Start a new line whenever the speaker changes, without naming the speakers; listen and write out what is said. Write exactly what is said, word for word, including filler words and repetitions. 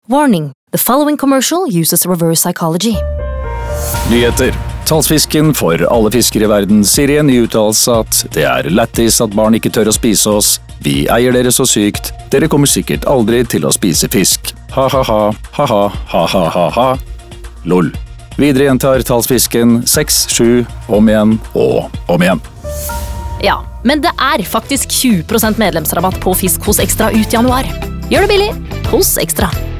Warning, the following commercial uses reverse psychology.
Nyheter. Talsfisken for alle fiskere i verden sier i en ny uttalelse at det er lættis at barn ikke tør å spise oss. Vi eier dere så sykt. Dere kommer sikkert aldri til å spise fisk. Ha-ha-ha, ha-ha, ha-ha-ha-ha. Lol. Videre gjentar talsfisken seks, sju, om igjen og om igjen.
Ja, men det er faktisk tjue prosent medlemsrabatt på fisk hos Ekstra ut januar. Gjør det billig hos Ekstra.